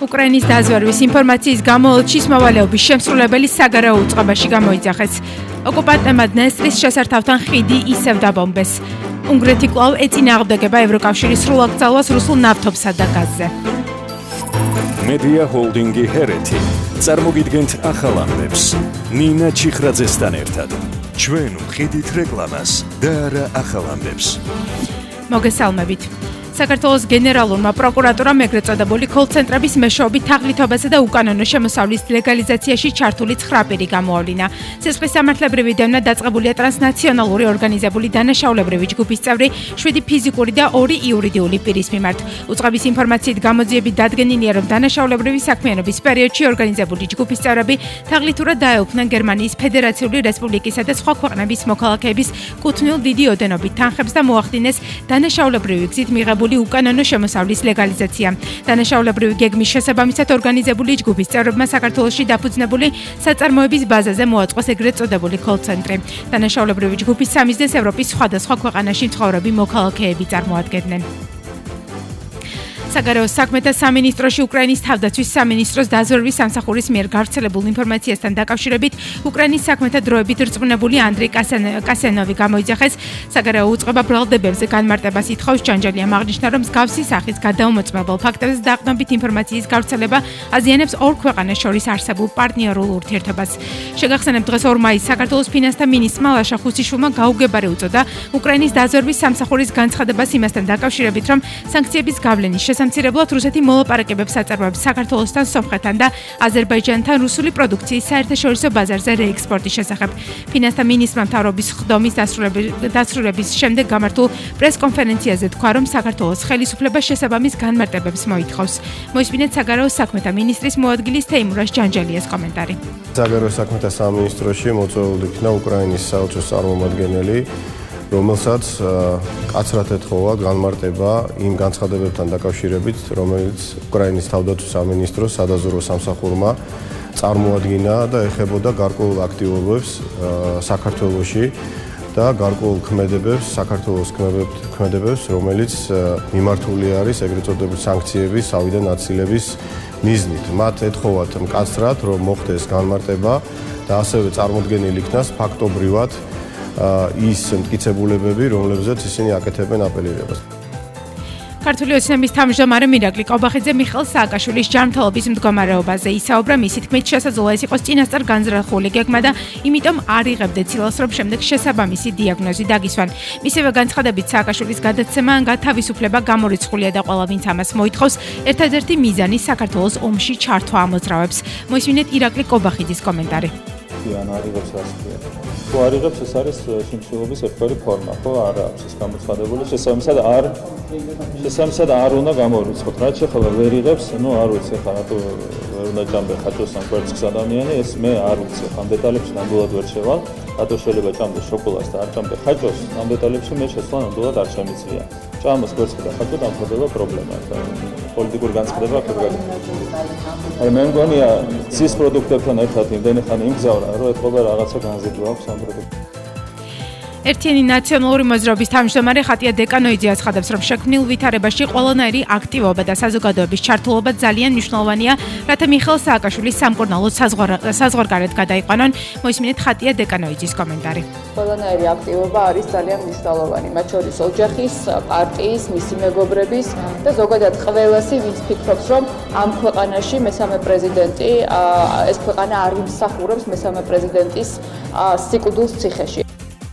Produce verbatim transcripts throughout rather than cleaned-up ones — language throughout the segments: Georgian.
უკრაინის დაზვერვის ინფორმაციის გამოლოჩის მოვალეობის შემსრულებელი საგარეო უწყებაში გამოიძახეს. ოკუპანტებმა დნესტრის შესართავთან ხიდი ისევ დაბომბეს. უნგრეთი კვლავ ეწინააღმდეგება ევროკავშირის სრულ აკრძალვას რუსულ ნავთობსა და გაზზე. მედია ჰოლდინგი ჰერეთი წარმოგიდგენთ ახალ ამბებს. ნინა ჩიხრაძესთან ერთად. ჩვენ ვყიდით რეკლამას და არა ახალ ამბებს. მოგესალმებით. საქართველოს გენერალურმა პროკურატურამ ეგრეთ წოდებული კოლ-ცენტრების მეშვეობით თაღლითობასა და უკანონო შემოსავლის ლეგალიზაციაში ჩართული ცხრა პირი გამოავლინა. სისხლის სამართლებრივი დევნა დაწყებულია ტრანსნაციონალური ორგანიზებული დანაშაულებრივი ჯგუფის წევრი შვიდი ფიზიკური და ორი იურიდიული პირის მიმართ. უწყების ინფორმაციით გამოძიებით დადგენილია, რომ დანაშაულებრივი საქმიანობის პერიოდში ორგანიზებული ჯგუფის წევრები თაღლითურად დაეუფლნენ გერმანიის ფედერაციული რესპუბლიკისა და სხვა ქვეყნების მოქალაქეების კუთვნილ დიდი ოდენობით თანხებს და მოახდინეს დანაშაულებრივი გზით მიღებული უკანონო შემოსავლის ლეგალიზაცია. დანაშაულებრივი გეგმის შესაბამისად ორგანიზებული ჯგუფის წევრებმა საქართველოში დაფუძნებული საწარმოების ბაზაზე მოაწყოს ეგრეთ წოდებული კოლ-ცენტრი. დანაშაულებრივი ჯგუფის სამიზნეს ევროპის სხვადასხვა ქვეყანაში მცხოვრები მოქალაქეები წარმოადგენდნენ. საგარეო საქმეთა სამინისტროში უკრაინის თავდაცვის სამინისტროს დაზვერვის სამსახურის მიერ გავრცელებულ ინფორმაციასთან დაკავშირებით უკრაინის საქმეთა დროებით რწმუნებული ანდრეი კასენოვი გამოიძახეს. საგარეო უწყება ბრალდებებზე განმარტებას ითხოვს. ჯანჯალიამ აღნიშნა, რომ მსგავსი სახის გადაუმოწმებელ ფაქტებზე დაყრდნობით ინფორმაციის გავრცელება აზიანებს ორ ქვეყანას შორის არსებულ პარტნიორულ ურთიერთობას. შეგახსენებთ, დღეს ორ მაისს საქართველოს ფინანსთა მინისტრმა ლაშა ხუსიშვილმა გაუგებარი უწოდა უკრაინის დაზვერვის სამსახურის განცხადებას იმასთან დაკავშირებით, რომ სანქციების გავლენის სამცირებლად რუსეთი მოლაპარაკებებს აწარმოებს საქართველოსთან, სომხეთთან და აზერბაიჯანთან რუსული პროდუქციის საერთაშორისო ბაზარზე რეექსპორტის შესახებ. ფინანსთა მინისტრმა მთავრობის ხდომის დასრულების შემდეგ გამართულ პრეს-კონფერენციაზე თქვა, რომ საქართველოს ხელისუფლებას შესაბამის განმარტებებს მოითხოვს. მოისმინეთ საგარეო საქმეთა მინისტრის მოადგილის თეიმურაზ ჯანჯალიას კომენტარი. საგარეო საქმეთა სამინისტროში მოწვეული იქნა უკრაინის საელჩოს წარმომადგენელი, რომელსაც კაცრად ეთხოვა განმარტება იმ განცხადებებთან დაკავშირებით, რომელიც უკრაინის თავდაცვის სამინისტროს სადაზვერვო სამსახურმა წარმოადგინა და ეხებოდა გარკვეულ აქტივობებს საქართველოში და გარკვეულ ქმედებებს, საქართველოს ქმედებებს, რომელიც მიმართული არის ეგრეთ წოდებული სანქციების ავიდან აცილების მიზნით. მათ ეთხოვათ მკაცრად, რომ მოხდეს განმარტება და ასევე წარმოდგენილი იქნას ფაქტობრივად ის მტკიცებულებები, რომლებზეც ისინი აკეთებენ აპელირებას. ქართული ოცნების თავმჯდომარე მირაკლი კობახიძე მიხეილ სააკაშვილის ჯანმრთელობის მდგომარეობაზე ისაუბრა. მისი თქმით, შესაძლოა ეს იყოს წინასწარ განზრახული გეგმა და იმიტომ არ იღებდა ცილას, რომ შემდეგ შესაბამისი დიაგნოზი დაგისვან. მისივე განცხადებით, სააკაშვილის გადაცემა ან გათავისუფლება გამორიცხულია და ყველა ვინც ამას მოითხოვს, ერთადერთი მიზანი საქართველოს ომში ჩართვა ამოძრავებს. მოისმინეთ ირაკლი კობახიძის კომენტარი. ან არიღებს რას ქვია. თუ არიღებს, ეს არის შიმშილობის ერთგვარი ფორმა, ხო, არ აქვს ეს გამოცხადებული. შესაბამისად არ შესაბამისად არ უნდა გამორიცხოთ. რაც შეხება ვერ იღებს, ну არ ვიცი ხა რატო ვერ უნდა ჭამბე ხაჭოს ან კვერცხს ადამიანი, ეს მე არ ვიცი ხა ამ დეტალებში ნამდვილად ვერ შევალ. რატო შეიძლება ჭამბე შოკოლადს და არ ჭამბე ხაჭოს, ამ დეტალებში მე შესვლა ნამდვილად არ შემიძლია. ჭამოს კვერცხი და ხაჭო დამხდება პრობლემა. პოლიტიკური განცხადება აქ ვერ აი მე მგონია ცის პროდუქტებთან ერთად იმდენი ხანი იმგზავრა, რომ ეთყობა რაღაცა განზრდვა აქვს ამ პროდუქტებში. ერთიანი ნაციონალური მოძრაობის თავმჯდომარე ხატია დეკანოიძე აცხადებს, რომ შექმნილ ვითარებაში ყველანაირი აქტივობა და საზოგადოების ჩართულობა ძალიან მნიშვნელოვანია, რათა მიხეილ სააკაშვილის სამკურნალოდ საზღვარგარეთ გადაიყვანონ. მოისმინეთ ხატია დეკანოიძის კომენტარი. ყველანაირი აქტივობა არის ძალიან მნიშვნელოვანი, მათ შორის ოჯახის, პარტიის, მისი მეგობრების და ზოგადად ყველასი, ვინც ფიქრობს, რომ ამ ქვეყანაში მესამე პრეზიდენტი, ეს ქვეყანა არ იმსახურებს მესამე პრეზიდენტის სიკვდილს ციხეში.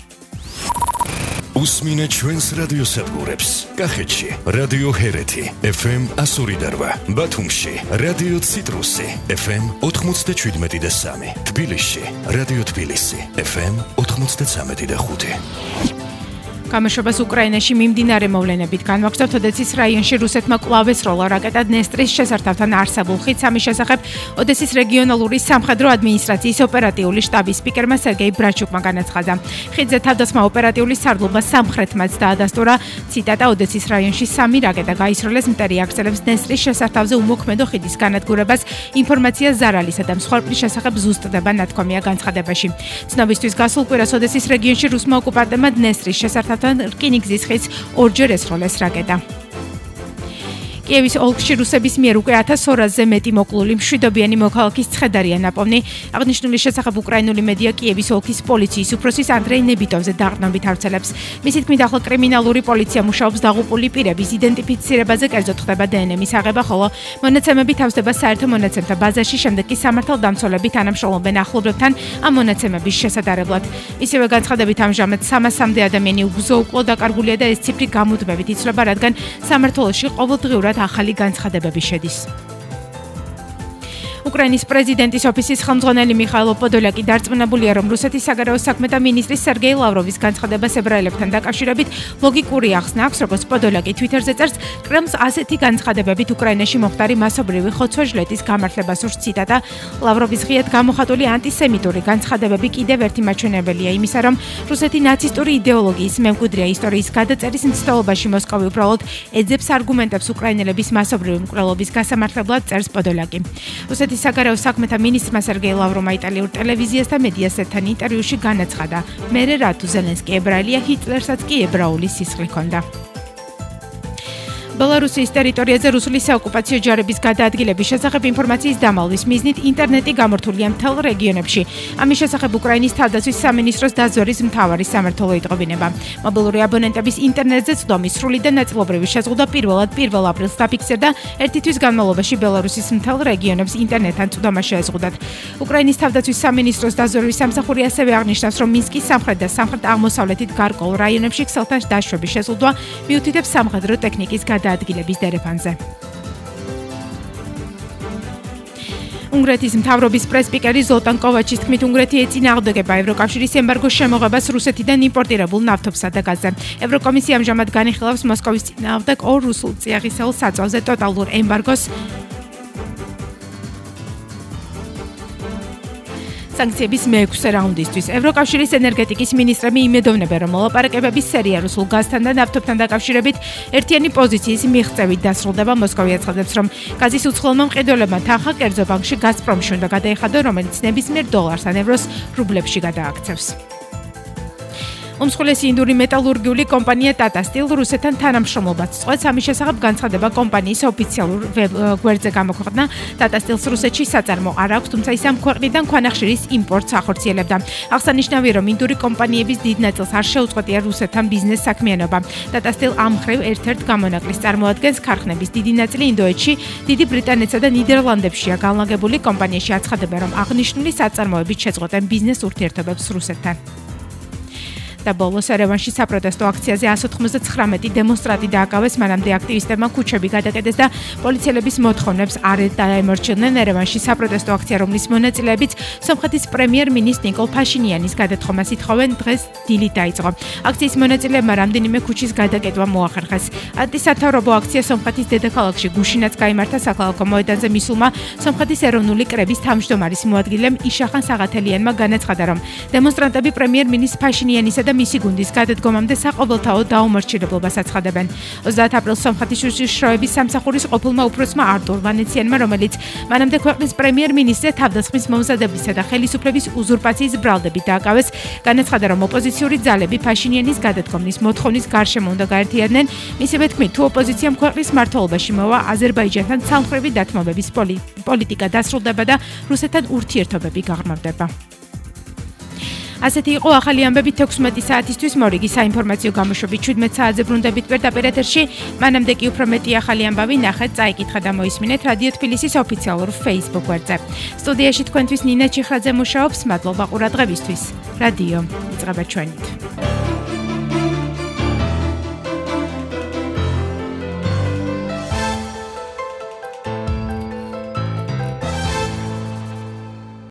უსმინეთ ჩვენს რადიოსადგურებს. კახეთში რადიო ჰერეთი ეფ ემ εκατო ორი და რვა, ბათუმში რადიო ციტრუსი ეფ ემ ოთხმოცდაშვიდმეტი და სამი, თბილისში რადიო თბილისი ეფ ემ ოთხმოცდაცამეტი და ხუთი. გამოშვებას უკრაინაში მიმდინარე მოვლენებით განვაგრძობთ. ოდესის რაიონში რუსეთმა კვლავ ესროლა რაკეტა დნესტრის შესართავთან არსებულ ხიდს. ამის შესახებ ოდესის რეგიონალური სამხედრო ადმინისტრაციის ოპერატიული შტაბის სპიკერმა სერგეი ბრაჩუკმა განაცხადა. ხიდზე თავდასხმა ოპერატიული სარდლობა სამხრეთმაც დაადასტურა. ციტატა: ოდესის რაიონში სამი რაკეტა გაისროლეს. მტერი აგრძელებს დნესტრის შესართავზე უმოქმედო ხიდის განადგურებას. ინფორმაცია ზარალისა და მსხვერპლის შესახებ ზუსტდება ნათქვამია განცხადებაში. ცნობისთვის გასულ კვირას ოდესის რეგიონში რუსმა ოკუპანტებმა დნესტრის შესართავთან რკინიგზის ხიდს ორჯერ ესროლეს რაკეტა. კიევის ოლქში რუსების მიერ უკვე ათას ორასზე მეტი მოკლული მშვიდობიანი მოქალაქის ცხედარია ნაპოვნი. აღნიშნული შესახებ უკრაინული მედია კიევის ოლქის პოლიციის უფროსის ანდრეი ნებიტოვზე დაყრდნობით ავრცელებს. მისი თქმით, ახლა კრიმინალური პოლიცია მუშაობს დაღუპული პირების იდენტიფიცირებაზე, კერძოდ ხდება დე ენ ემის აღება, ხოლო მონაცემები თავსდება საერთო მონაცემთა ბაზაში, შემდეგ კი სამართალდამცველები თანამშრომლობენ ახლობლებთან ამ მონაცემების შესადარებლად. ისევე განცხადებით, ამჟამად სამასამდე ადამიანი უგზო-უკლო დაკარგულია და ეს ციფრი გამუდმებით იცვლება, რადგან სამმართველოში ყოველდღიურად ახალი განცხადებები შედის. უკრაინის პრეზიდენტის ოფისის ხელმძღვანელი მიხაილო პოდოლაკი დარწმუნებულია, რომ რუსეთის საგარეო საქმეთა მინისტრის სერგეი ლავროვის განცხადებას ებრაელებთან დაკავშირებით ლოგიკური ახსნა აქვს, როგორც პოდოლაკი Twitter-ზე წერს, კრემლს ასეთი განცხადებებით უკრაინაში მოხდარი მასობრივი ხოცვა-ჟლეტის გამართლება სურს. ციტატა: ლავროვის ღიად გამოხატული ანტისემიტური განცხადებები კიდევ ერთი მაჩვენებელია იმისა, რომ რუსეთი ნაცისტური იდეოლოგიის მემკვიდრეა. ისტორიის გადაწერის მცდელობაში მოსკოვი უბრალოდ ეძებს არგუმენტებს უკრაინელების მასობრივი მკვლელობის გასამართლებლად, წერს პოდოლაკი. რუსეთის საგარეო საქმეთა მინისტრმა სერგეი ლავროვმა იტალიურ ტელევიზიას და მედიასთან ინტერვიუში განაცხადა: მერე რა თუ ზელენსკი ებრაელია, ჰიტლერსაც კი ებრაული სისხლი ჰქონდა. ბელარუსის ტერიტორიაზე რუსული საოკუპაციო ჯარების გადაადგილების შესახებ ინფორმაციის დამალვის მიზნით ინტერნეტი გამართულია მთელ რეგიონებში. ამის შესახებ უკრაინის თავდაცვის სამინისტროს დაზვერვის მთავარი სამმართველო იტყობინება. მობილური აბონენტების ინტერნეტზე წვდომის სრული და ნაწილობრივი შეზღუდვა პირველად პირველ აპრილს დაფიქსირდა. ერთი თვის განმავლობაში ბელარუსის მთელ რეგიონებს ინტერნეტთან წვდომა შეეზღუდათ. უკრაინის თავდაცვის სამინისტროს დაზვერვის სამსახური ასევე აღნიშნავს, რომ მინსკის სამხრეთ და სამხრეთ-აღმოსავლეთით გარკვეულ რაიონებში ქსელთან დაშვების შეზღუდვა მიუთითებს სამხედრო ტექნიკის გადაადგილების დერეფანზე. უნგრეთის მთავრობის პრესპიკერი ზოლტან კოვაჩის თქმით, უნგრეთი ეწინააღმდეგება ევროკავშირის ემბარგოს შემოღებას რუსეთიდან იმპორტირებულ ნავთობსა და გაზზე. ევროკომისია ამჟამად განიხილავს მოსკოვის წინააღმდეგ ორ რუსულ წიაღისეულ საწვავზე ტოტალურ ემბარგოს სანქციების მეექვსე რაუნდისთვის. ევროკავშირის ენერგეტიკის მინისტრები იმედოვნებენ, რომ მოლაპარაკებების სერია რუსულ გაზთან და ნავთობთან დაკავშირებით ერთიანი პოზიციის მიღწევით დასრულდება. მოსკოვი აცხადებს, რომ გაზის უცხოელმა მყიდველებმა თანხა კერძო ბანკში გაზპრომში უნდა გადაეხადოს, რომელიც ნებისმიერ დოლარს ან ევროს რუბლებში გადააქცევს. უმსხვილესი ინდური მეტალურგიული კომპანია Tata Steel რუსეთთან თანამშრომლობას წყვეტს. ამის შესახებ განცხადება კომპანიის ოფიციალურ გვერდზე გამოქვეყნდა. Tata Steel-ს რუსეთში საწარმო არ აქვს, თუმცა ის ამ ქვეყნიდან ქვანახშირის იმპორტს ახორციელებდა. აღსანიშნავია, რომ ინდური კომპანიების დიდ ნაწილს არ შეუწყვეტია რუსეთთან ბიზნეს საქმიანობა. Tata Steel ამ მხრივ ერთ-ერთ გამონაკლის წარმოადგენს. ქარხნების დიდი ნაწილი ინდოეთში, დიდი ბრიტანეთსა და ნიდერლანდებშია განლაგებული. კომპანიაში აცხადებენ, რომ აღნიშნული საწარმოებით შეწყვეტენ ბიზნეს ურთიერთობებს რუსეთთან. და ბოლოს ერევანში საპროტესტო აქციაზე εκατს ოთხმოცდათხრამეტი დემონსტრანტი დააკავეს, მანამდე აქტივისტებმა ქუჩები გადაკეტეს და პოლიციელების მოთხოვნებს არ დაემორჩილნენ. ერევანში საპროტესტო აქცია, რომლის მონაწილეებიც სომხეთის პრემიერ-მინისტრ ნიკოლ ფაშინიანის გადათხოვას ითხოვენ, დღეს დილით დაიწყო. აქციის მონაწილეებმა რამდენიმე ქუჩის გადაკეტვა მოახერხეს. ანტისათაურობო აქცია სომხეთის დედაქალაქში გუშინაც გაიმართა. საქალაქო მოედანზე მისულმა სომხეთის ეროვნული კრების თავმჯდომარის მოადგილემ იშახან საღათელიანმა განაცხადა, რომ დემონსტრანტები პრემიერ-მინისტრ ფაშინიანისა და მისი გუნდის გადადგომამდე საყოველთაო დაუმორჩილებლობას აცხადებენ. ოცდაათ აპრილს სომხეთის უშიშროების სამსახურის ყოფილმა უფროსმა არტურ ვანეციანმა, რომელიც მანამდე ქვეყნის პრემიერ-მინისტრზე თავდასხმის მომზადებისა და ხელისუფლების უზურპაციის ბრალდებით დააკავეს, განაცხადა, რომ ოპოზიციური ძალები ფაშინიანის გადადგომის მოთხოვნის გარშემო უნდა გაერთიანდნენ. მისივე თქმით, თუ ოპოზიციამ ქვეყნის მმართველობაში მოვა, აზერბაიჯანთან ცალმხრივი დათმობების პოლიტიკა დასრულდება და რუსეთთან ურთიერთობები გაღრმავდება. ასეთი იყო ახალი ამბები თექვსმეტი საათისთვის. მორიგი საინფორმაციო გამოშვებით შვიდმეტ საათზე ბრუნდებით პირდაპირ ეთერში. მანამდე კი უფრო მეტი ახალი ამბავი ნახეთ, წაიკითხა და მოისმინეთ რადიო თბილისის ოფიციალურ Facebook გვერდზე. სტუდიაში თქვენთვის ნინა ჩიხრაძე მუშაობს. მადლობა ყურადღებისთვის. რადიო იწყება ჩვენით.